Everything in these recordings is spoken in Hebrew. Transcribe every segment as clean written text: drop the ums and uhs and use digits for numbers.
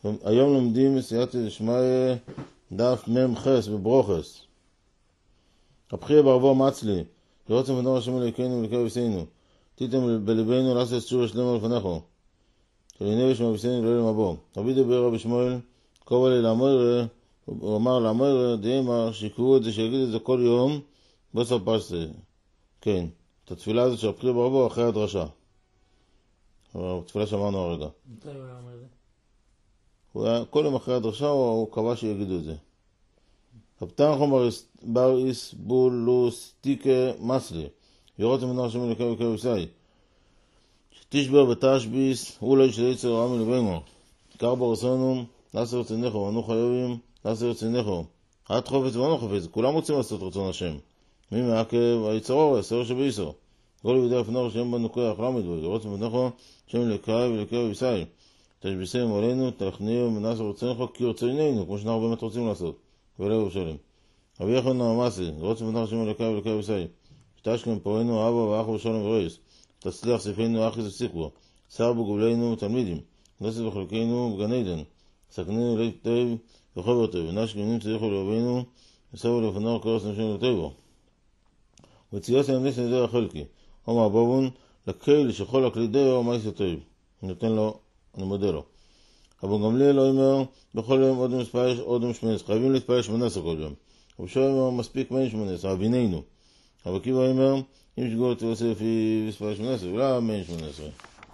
היום לומדים סייעתא דשמיא דף מ"ח בברוכס. הבחיר בערבו מצלי, לרוצם ונור השם אלוהינו ולקרב אביסנו, תיתם בלבנו לעשות תשובה שלמה לפניכו, שלעיני ושמע אביסנו לא למבוא. רבי דבר רבי שמואל, קרוב עלי לאמר, הוא אמר לאמר, דאמר, שיקראו את זה, שיגיד את זה כל יום, בסוף פרסה. כן, את התפילה הזאת של הבחיר בערבו אחרי הדרשה. התפילה שאמרנו הרגע. מתי הוא היה אומר את זה? כל יום אחרי הדרשה הוא קבע שיגידו את זה. הפתנחו בר איסבולוסטיקה מסלי, יורות המנוח שם לקרב וקרב יסאי, שתשבר ותשביס, אולי שליצר רמי לבנו, קר ברסנו, לעשר רצינכו, אנו חייבים, לעשר רצינכו, את חופץ ואנו חופץ, כולם רוצים לעשות רצון השם. מי מעכב, היצרו, הסר שבייסו. כל יהודי הפנור שם בנוקח, למד בו, יורות המנוחו, שם לקרב ולקרב יסאי. תשביסם עלינו, תלכניו, מנסר רצינכו, כי רציננו, כמו שאנחנו באמת רוצים לעשות. ולא ירושלים. רבי יחנן המעשי, רוצים ונח שם אלוקי ולוקי ויסאי. שתשכם פורנו אבא ואח ושלום ורועס. תצליח ספנו אחי זסיכו. שר בגבולנו תלמידים. נסת בחלקנו בגן עדן. סכננו לב טוב וחבר טוב. ונש גמנים צריכו לרבינו. וסבו לפנור קורס נשם לטבו. וציוס הנדס נדר החלקי. אומר בובון, לקהל שכל הכלי דיו מה יסטוב. אני נותן לו, אני מודה לו. אבל גמליאל לא אומר, בכל יום עוד משמנס, חייבים להתפלל 18 כל יום. אבל שואל אומר, מספיק מן 18, אבינינו. אבל עקיבא אומר, אם שגור תעשה לפי מספר 18, אולי מן 18.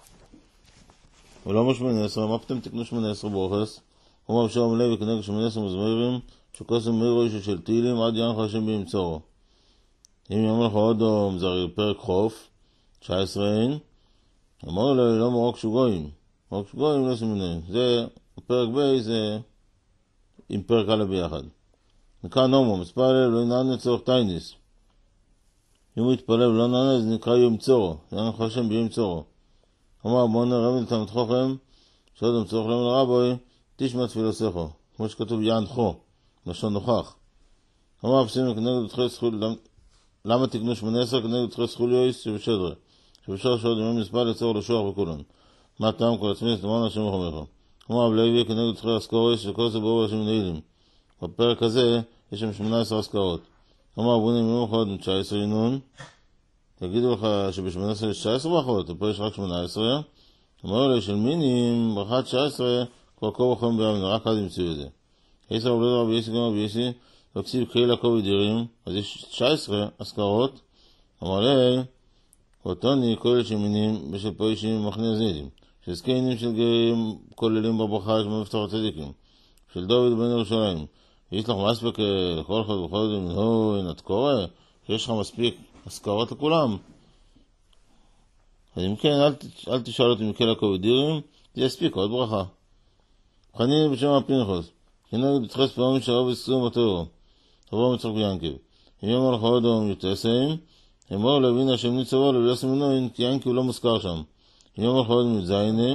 ולא 18, מה פתאום תקנו 18 ברוכס? אומר בשלום לוי כנגד 18 מזמרים, שכוסם מראש של תהילים עד ינחה השם באמצעו. אם יאמר לך עוד מזרי פרק חוף, 19 אין, אמר לו, לא מרוק שוגויים. רק שגויים לא סימונים. זה, פרק בי זה עם פרק א' ביחד. נקרא נומו, מספר לב לא נענה לצורך טייניס. אם הוא יתפלל ולא נענה, זה נקרא יום צורו. זה נקרא השם ביום צורו. אמר בואו נראה לתלמיד חוכם, שעוד צורך להם לרבוי, תשמע תפילוסכו. כמו שכתוב יענכו, לשון נוכח. אמר פסינו כנגד תחילת זכות, למה תקנו 18 כנגד תחילת זכות יויס שבשדרה. שבשדרה שעוד ימים מספר לצורך לשוח וכולן. מה טעם כל עצמי, תאמרנו השם וחמך. אמר רב לוי כנגד תחיל אזכורס שכל זה ברור השם נעילים. בפרק הזה יש שם 18 אזכרות. אמר רבונים יום אחד 19 ינון. תגידו לך שב-18 יש 19 ברכות, ופה יש רק 18. אמר לי של מינים, ברכה 19, כבר כה וחם בימין, רק אז ימצאו את זה. עשר רב לוי רבי יסי גם רבי יסי, וכסיב קהילה כה ודירים, אז יש 19 אזכרות. אמר לי, אותוני כל שמינים בשל פה אישים מחנה זידים. של זקנים של גרים כוללים בברכה של מבטח הצדיקים, של דוד בן ירושלים. יש לך מספיק לכל אחד וכל אחד מנהו, הנה את קורא, שיש לך מספיק אזכרות לכולם. אז אם כן, אל תשאל אותי מכאלה כבדירים, זה יספיק עוד ברכה. חנין בשם הפנחוס, כנגד בתחס פעמים של רב עשרים בתורו, תבוא מצחק ביינקב. אם יאמר לך עוד אום יתעשם, אמור להבין השם ניצבו לביוסם מנוין, כי ינקב לא מוזכר שם. יום אחד מזייני,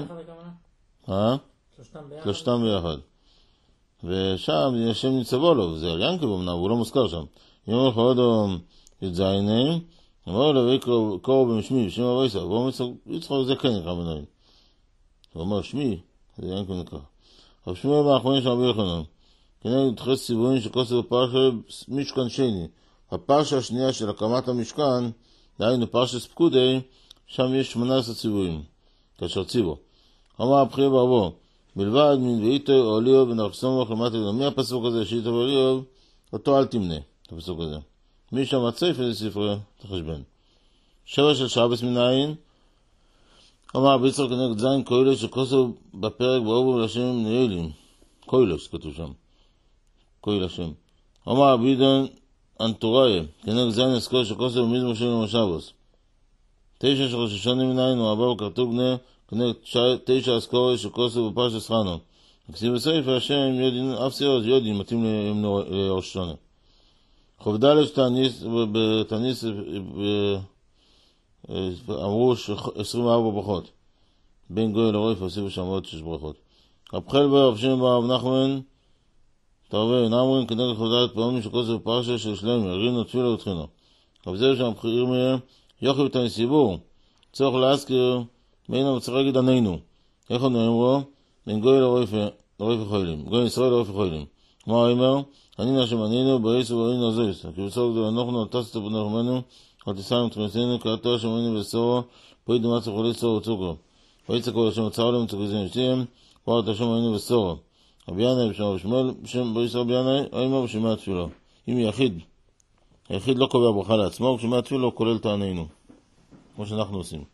שלושתם ביחד. ושם השם ניצבו לו, זה על ינקב אמנם, הוא לא מוזכר שם. יום אחד מזייני, אמר לו ויקראו במשמי, בשם אבייסה, והוא אומר, יצחק זה כן נקרא מנוין. הוא אומר, שמי, זה ינקב נקרא. אבל שמי באחרונים של רבי יוחנן, כנגד תחס ציבורים שכוסף בפרשה משכן שני. הפרשה השנייה של הקמת המשכן, דהיינו פרשת פקודי, שם יש 18 ציבורים. כאשר ציבו. אמר הבחיר בערבו, בלבד מן ואיתו או ליאוב ונרחסום למטה ולא. מי הפסוק הזה שאיתו וליאוב? אותו אל תמנה, את הפסוק הזה. מי שם הצייף איזה ספרי? תחשבן. 7 של שבס מנין. אמר ביצר כנגד זין קוילוס שכוסו בפרק בערבו לשם נעילים. קוילוס כתוב שם. קויל השם. אמר בידון אנטוריה כנגד זין אסקול שכוסו במזמור של המשבוס. 9 של ראש השנה מנין הוא עבר קרטוגנה כנגד 9 אזכורת שכוסו בפרשת סחנו. הכסיב בספר השם יודעים, אף סירות יודעים מתאים לראש השנה. חובדלת בתניס אמרו 24 ברכות. בין גוי לרויף הוסיפו שם עוד 6 ברכות. הבחל ברב שם ברב נחמן תרווה נאמרים כנגד חובדלת פעמים שכוסו בפרשת של שלם ירינו תפילה ותחינו. אבל זהו שם בחיר מהם יוכי ותני סיבור, צורך להזכיר, בין המצרה להגיד ענינו. איך הוא נאמרו? בין גוי לרויפה, עורף וחיילים. גוי ישראל עורף וחיילים. מה האמר? אני נשם ענינו, ברייס וברינו עזויס. כי בסוף גדול אנחנו נטסת בני רחמנו, אל תסיים תכנסנו, כאתו שמענו בסורו, פוי דמצה חולי סורו וצוקו. ויצק כל השם הצער להם צוקזים שתיהם, פרט השם ענינו בסורו. רבי ינאי בשם רבי שמואל, בשם בריס רבי ינאי, האמר בשמע התפילו. אם יחיד, היחיד לא קובע ברכה לעצמו, בשמע התפילו כולל תענינו. כמו שאנחנו עושים.